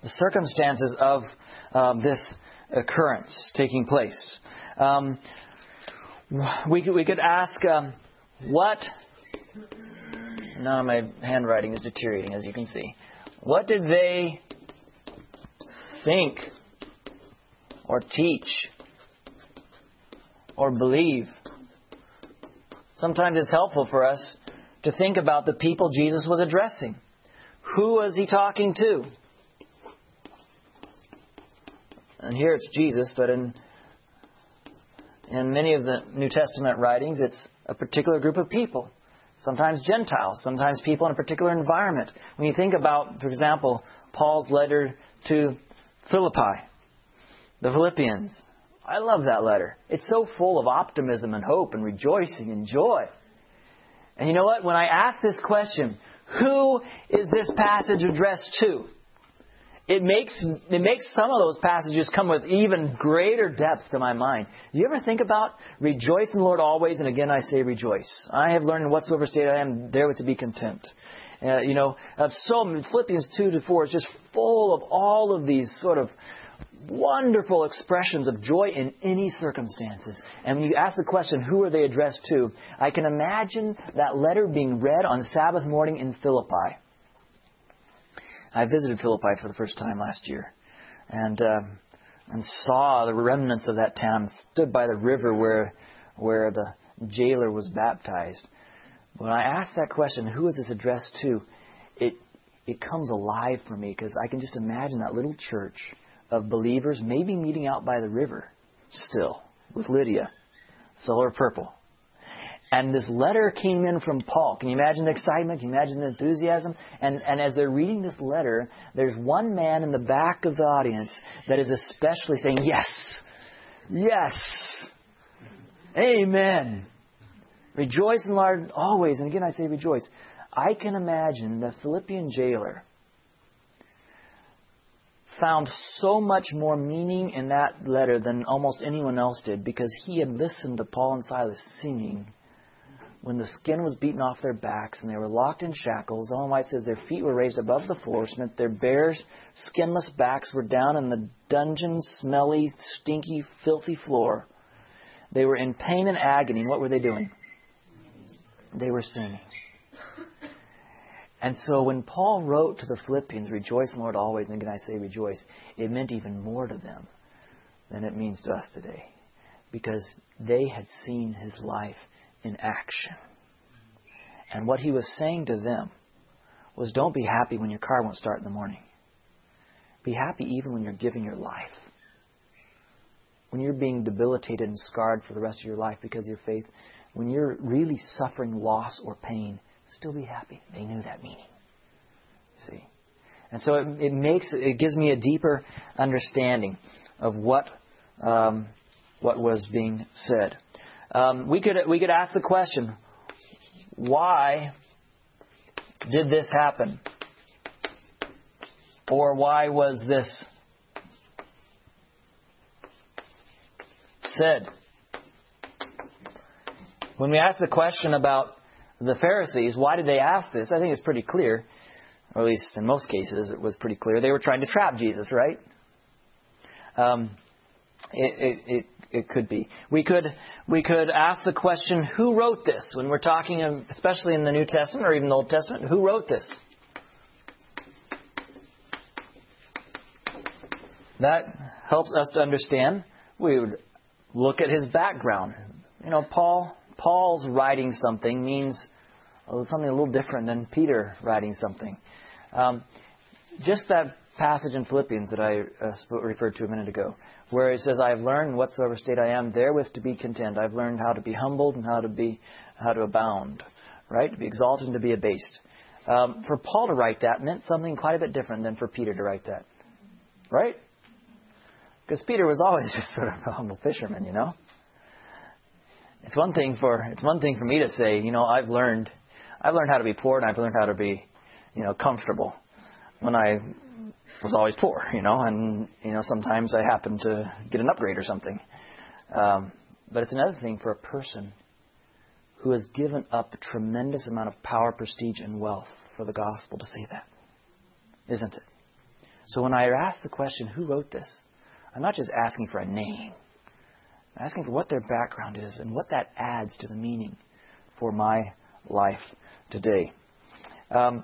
the circumstances of um, this occurrence taking place. Um, we, could, we could ask, um, what... Now my handwriting is deteriorating, as you can see. What did they think or teach or believe? Sometimes it's helpful for us to think about the people Jesus was addressing. Who was He talking to? And here it's Jesus, but in in many of the New Testament writings, it's a particular group of people. Sometimes Gentiles, sometimes people in a particular environment. When you think about, for example, Paul's letter to Philippi, the Philippians. I love that letter. It's so full of optimism and hope and rejoicing and joy. And you know what? When I ask this question, who is this passage addressed to? It makes it makes some of those passages come with even greater depth to my mind. You ever think about rejoice in the Lord always, and again I say rejoice. I have learned in whatsoever state I am, therewith to be content. Uh, you know, of so Philippians two to four is just full of all of these sort of wonderful expressions of joy in any circumstances. And when you ask the question, who are they addressed to? I can imagine that letter being read on Sabbath morning in Philippi. I visited Philippi for the first time last year, and uh, and saw the remnants of that town. Stood by the river where where the jailer was baptized. When I asked that question, who is this addressed to? It it comes alive for me, because I can just imagine that little church of believers maybe meeting out by the river still with Lydia, Solar Purple. And this letter came in from Paul. Can you imagine the excitement? Can you imagine the enthusiasm? And, and as they're reading this letter, there's one man in the back of the audience that is especially saying, yes, yes, amen. Rejoice in the Lord always. And again, I say rejoice. I can imagine the Philippian jailer found so much more meaning in that letter than almost anyone else did, because he had listened to Paul and Silas singing when the skin was beaten off their backs and they were locked in shackles. Ellen White says their feet were raised above the floor, so that their bare, skinless backs were down in the dungeon, smelly, stinky, filthy floor. They were in pain and agony. And what were they doing? They were singing. And so when Paul wrote to the Philippians, rejoice in the Lord always, and again I say rejoice, it meant even more to them than it means to us today. Because they had seen His life in action. And what He was saying to them was, don't be happy when your car won't start in the morning. Be happy even when you're giving your life. When you're being debilitated and scarred for the rest of your life because of your faith. When you're really suffering loss or pain, still be happy. They knew that meaning. See? And so it, it makes it gives me a deeper understanding of what um, what was being said. Um, we could we could ask the question, why did this happen? Or why was this said? When we ask the question about the Pharisees, why did they ask this? I think it's pretty clear, or at least in most cases it was pretty clear. They were trying to trap Jesus, right? Um, it, it, it, it could be. We could we could ask the question, who wrote this? When we're talking, especially in the New Testament or even the Old Testament, who wrote this? That helps us to understand. We would look at his background. You know, Paul... Paul's writing something means something a little different than Peter writing something. Um, just that passage in Philippians that I uh, referred to a minute ago, where it says, "I have learned in whatsoever state I am, therewith to be content. I've learned how to be humbled and how to be how to abound." Right? To be exalted and to be abased. Um, for Paul to write that meant something quite a bit different than for Peter to write that. Right? Because Peter was always just sort of a humble fisherman, you know. It's one thing for it's one thing for me to say, you know, I've learned I've learned how to be poor and I've learned how to be, you know, comfortable when I was always poor, you know, and you know sometimes I happen to get an upgrade or something. Um, but it's another thing for a person who has given up a tremendous amount of power, prestige, and wealth for the gospel to say that, isn't it? So when I ask the question, who wrote this? I'm not just asking for a name. I'm asking for what their background is and what that adds to the meaning for my life today. Um,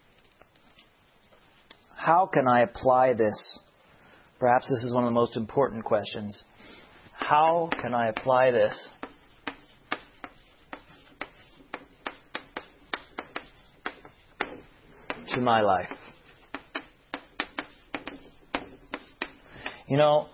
how can I apply this? Perhaps this is one of the most important questions. How can I apply this to my life? You know,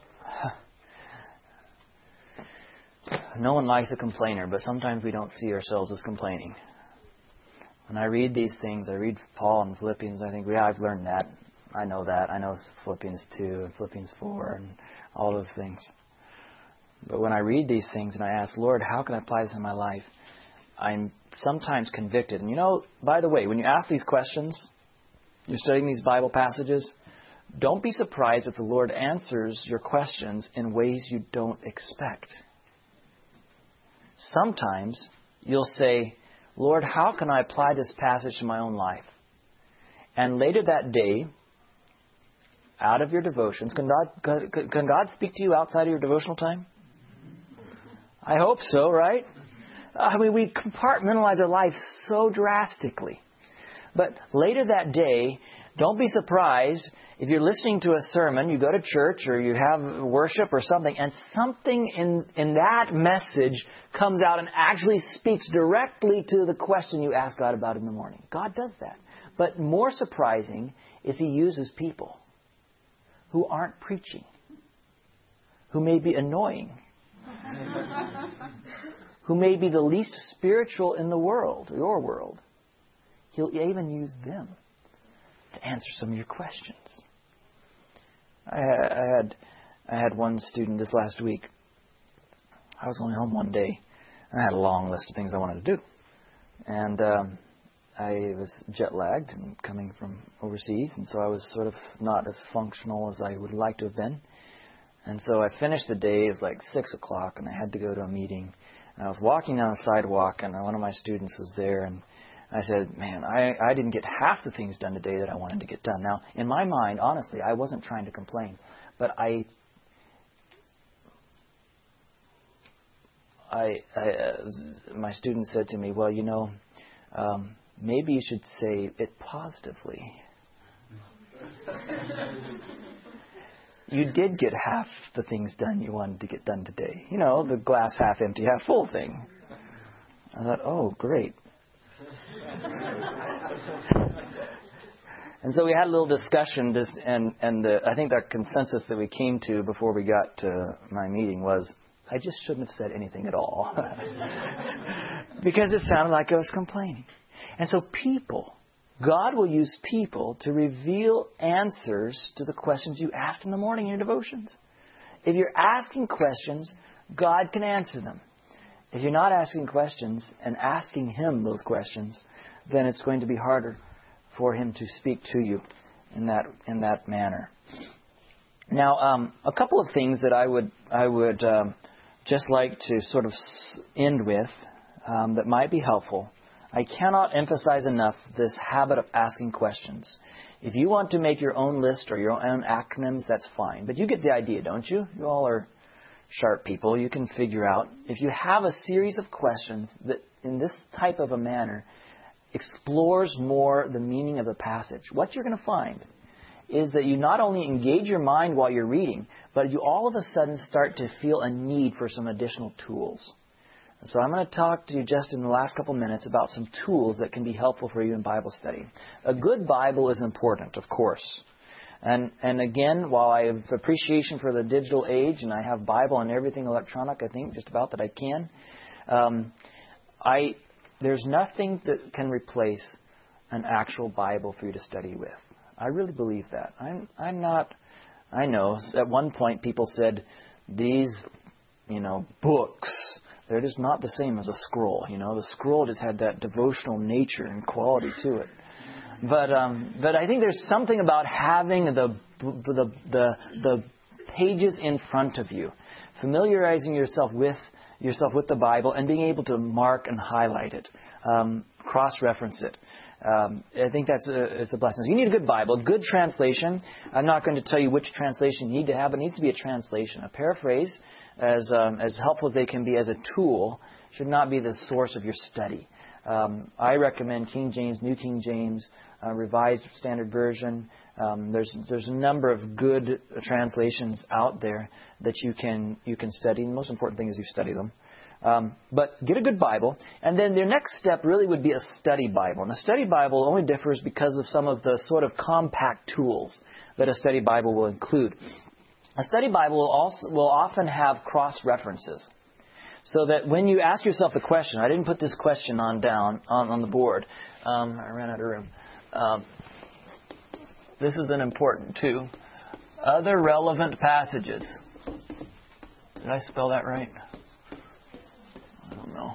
no one likes a complainer, but sometimes we don't see ourselves as complaining. When I read these things, I read Paul and Philippians, I think, yeah, I've learned that. I know that. I know Philippians two and Philippians four and all those things. But when I read these things and I ask, Lord, how can I apply this in my life? I'm sometimes convicted. And you know, by the way, when you ask these questions, you're studying these Bible passages, don't be surprised if the Lord answers your questions in ways you don't expect. Sometimes you'll say, Lord, how can I apply this passage to my own life? And later that day, out of your devotions, can God, can God speak to you outside of your devotional time? I hope so, right? I mean, we compartmentalize our life so drastically. But later that day, don't be surprised if you're listening to a sermon, you go to church or you have worship or something, and something in, in that message comes out and actually speaks directly to the question you asked God about in the morning. God does that. But more surprising is He uses people who aren't preaching, who may be annoying, who may be the least spiritual in the world, your world. He'll even use them to answer some of your questions. I had, I had I had one student this last week. I was only home one day. I had a long list of things I wanted to do. And um, I was jet-lagged and coming from overseas, and so I was sort of not as functional as I would like to have been. And so I finished the day. It was like six o'clock, and I had to go to a meeting. And I was walking down the sidewalk, and one of my students was there, and I said, man, I, I didn't get half the things done today that I wanted to get done. Now, in my mind, honestly, I wasn't trying to complain. But I, I, I uh, my student said to me, well, you know, um, maybe you should say it positively. You did get half the things done you wanted to get done today. You know, the glass half empty, half full thing. I thought, oh, great. And so we had a little discussion, just, and and the, I think the consensus that we came to before we got to my meeting was, I just shouldn't have said anything at all. Because it sounded like I was complaining. And so people, God will use people to reveal answers to the questions you asked in the morning in your devotions. If you're asking questions, God can answer them. If you're not asking questions and asking Him those questions, then it's going to be harder for Him to speak to you in that in that manner. Now, um, a couple of things that I would I would um, just like to sort of end with um, that might be helpful. I cannot emphasize enough this habit of asking questions. If you want to make your own list or your own acronyms, that's fine. But you get the idea, don't you? You all are sharp people. You can figure out. If you have a series of questions that in this type of a manner explores more the meaning of the passage, what you're going to find is that you not only engage your mind while you're reading, but you all of a sudden start to feel a need for some additional tools. So I'm going to talk to you just in the last couple minutes about some tools that can be helpful for you in Bible study. A good Bible is important, of course. And and again, while I have appreciation for the digital age and I have Bible and everything electronic, I think just about that I can, um, I there's nothing that can replace an actual Bible for you to study with. I really believe that. I'm I'm not. I know at one point people said these, you know, books, they're just not the same as a scroll. You know, the scroll just had that devotional nature and quality to it. But um, but I think there's something about having the the the the pages in front of you, familiarizing yourself with yourself with the Bible and being able to mark and highlight it, um, cross-reference it. Um, I think that's a, it's a blessing. You need a good Bible, a good translation. I'm not going to tell you which translation you need to have, but it needs to be a translation. A paraphrase, as um, as helpful as they can be as a tool, should not be the source of your study. Um, I recommend King James, New King James, uh, Revised Standard Version. Um, there's there's a number of good translations out there that you can you can study. The most important thing is you study them. Um, but get a good Bible, and then your next step really would be a study Bible. And a study Bible only differs because of some of the sort of compact tools that a study Bible will include. A study Bible will also will often have cross-references, so that when you ask yourself the question, I didn't put this question on down on, on the board. Um, I ran out of room. Um, this is an important too. Other relevant passages. Did I spell that right? I don't know.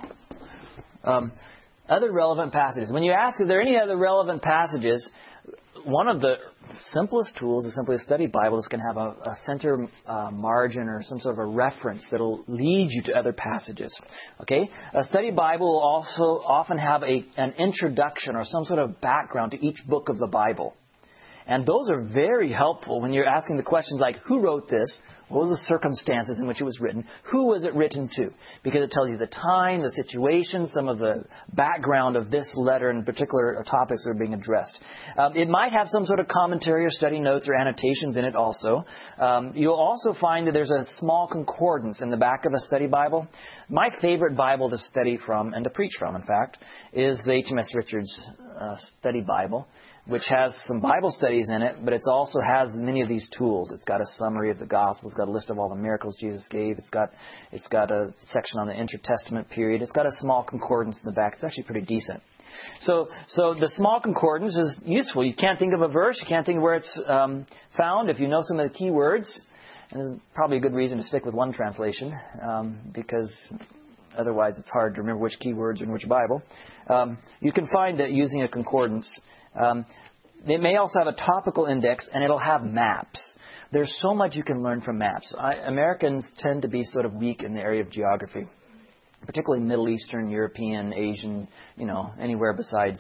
Um, other relevant passages. When you ask, is there any other relevant passages, one of the simplest tools is simply a study Bible that's going to have a, a center uh, margin or some sort of a reference that will lead you to other passages. Okay? A study Bible will also often have a, an introduction or some sort of background to each book of the Bible. And those are very helpful when you're asking the questions like, who wrote this? What were the circumstances in which it was written? Who was it written to? Because it tells you the time, the situation, some of the background of this letter and particular topics that are being addressed. Um, it might have some sort of commentary or study notes or annotations in it also. Um, you'll also find that there's a small concordance in the back of a study Bible. My favorite Bible to study from, and to preach from, in fact, is the H M S Richards uh, Study Bible, which has some Bible studies in it, but it also has many of these tools. It's got a summary of the Gospels, it's got a list of all the miracles Jesus gave, it's got it's got a section on the intertestament period, it's got a small concordance in the back. It's actually pretty decent. So so the small concordance is useful. You can't think of a verse, you can't think of where it's um, found. If you know some of the key words, and there's probably a good reason to stick with one translation, um, because otherwise it's hard to remember which key words are in which Bible. Um, you can find that using a concordance. Um, it may also have a topical index, and it'll have maps. There's so much you can learn from maps. I, Americans tend to be sort of weak in the area of geography, particularly Middle Eastern, European, Asian, you know, anywhere besides,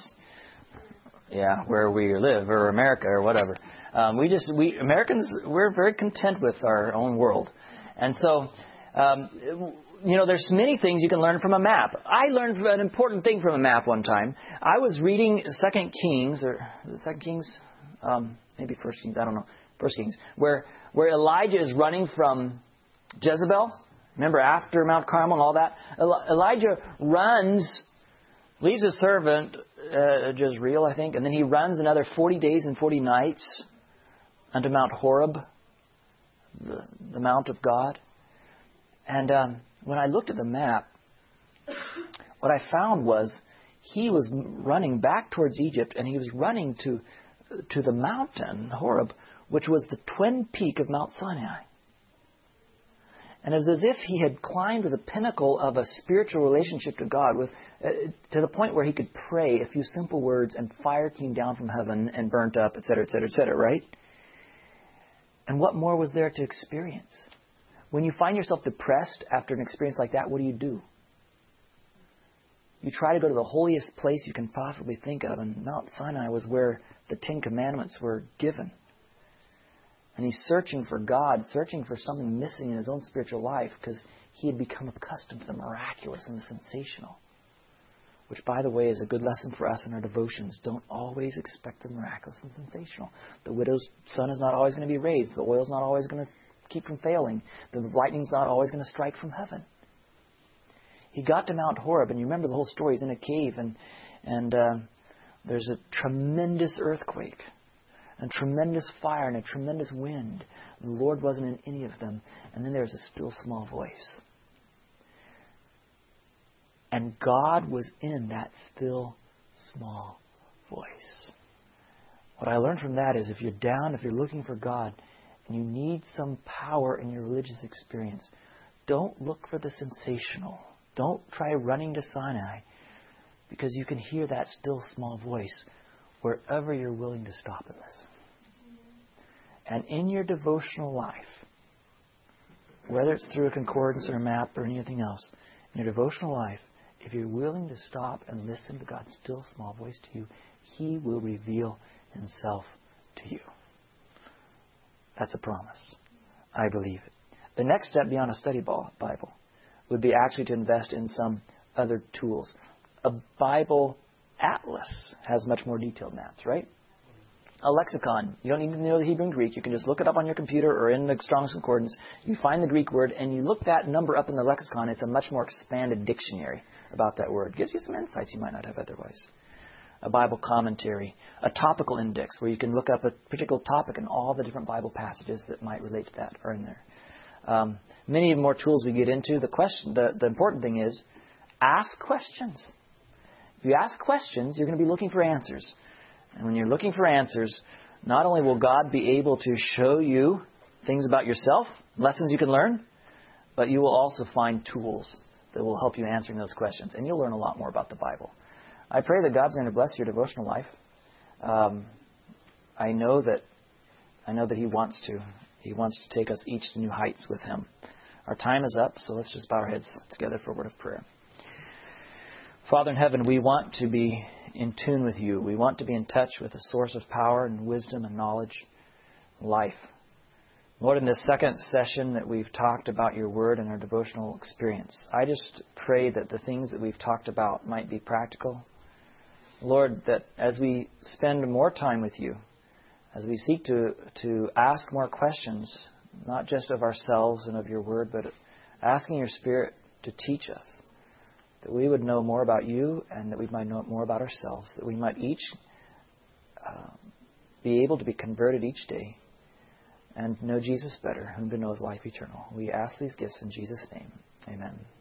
yeah, where we live, or America, or whatever. Um, we just, we Americans, we're very content with our own world. And so, um, you know, there's many things you can learn from a map. I learned an important thing from a map one time. I was reading Second Kings, or is it Second Kings? Um, maybe First Kings, I don't know. First Kings, where where Elijah is running from Jezebel. Remember, after Mount Carmel and all that? Elijah runs, leaves his servant, uh, Jezreel, I think, and then he runs another forty days and forty nights unto Mount Horeb, the, the Mount of God. And um, when I looked at the map, what I found was he was running back towards Egypt, and he was running to to the mountain, Horeb, which was the twin peak of Mount Sinai. And it was as if he had climbed to the pinnacle of a spiritual relationship to God, with uh, to the point where he could pray a few simple words, and fire came down from heaven and burnt up, et cetera, et cetera, et cetera, right? And what more was there to experience? When you find yourself depressed after an experience like that, what do you do? You try to go to the holiest place you can possibly think of, and Mount Sinai was where the Ten Commandments were given. And he's searching for God, searching for something missing in his own spiritual life, because he had become accustomed to the miraculous and the sensational. Which, by the way, is a good lesson for us in our devotions. Don't always expect the miraculous and sensational. The widow's son is not always going to be raised. The oil's not always going to keep from failing. The lightning's not always going to strike from heaven. He got to Mount Horeb, and you remember the whole story. He's in a cave, and and uh, there's a tremendous earthquake, and tremendous fire, and a tremendous wind. The Lord wasn't in any of them. And then there's a still small voice. And God was in that still small voice. What I learned from that is, if you're down, if you're looking for God, and you need some power in your religious experience, don't look for the sensational. Don't try running to Sinai, because you can hear that still small voice wherever you're willing to stop and listen. And in your devotional life, whether it's through a concordance or a map or anything else, in your devotional life, if you're willing to stop and listen to God's still small voice to you, He will reveal Himself to you. That's a promise. I believe it. The next step beyond a study Bible would be actually to invest in some other tools. A Bible atlas has much more detailed maps, right? A lexicon, you don't need to know the Hebrew and Greek. You can just look it up on your computer or in the Strong's Concordance. You find the Greek word and you look that number up in the lexicon. It's a much more expanded dictionary about that word. It gives you some insights you might not have otherwise. A Bible commentary, a topical index where you can look up a particular topic and all the different Bible passages that might relate to that are in there. Um, many more tools we get into. The question, the, the important thing is, ask questions. If you ask questions, you're going to be looking for answers. And when you're looking for answers, not only will God be able to show you things about yourself, lessons you can learn, but you will also find tools that will help you answering those questions. And you'll learn a lot more about the Bible. I pray that God's going to bless your devotional life. Um, I know that I know that He wants to. He wants to take us each to new heights with Him. Our time is up, so let's just bow our heads together for a word of prayer. Father in heaven, we want to be in tune with You. We want to be in touch with the source of power and wisdom and knowledge, life. Lord, in this second session that we've talked about Your Word and our devotional experience, I just pray that the things that we've talked about might be practical. Lord, that as we spend more time with You, as we seek to, to ask more questions, not just of ourselves and of Your Word, but asking Your Spirit to teach us, that we would know more about You and that we might know more about ourselves, that we might each uh, be able to be converted each day and know Jesus better, whom to know is life eternal. We ask these gifts in Jesus' name. Amen.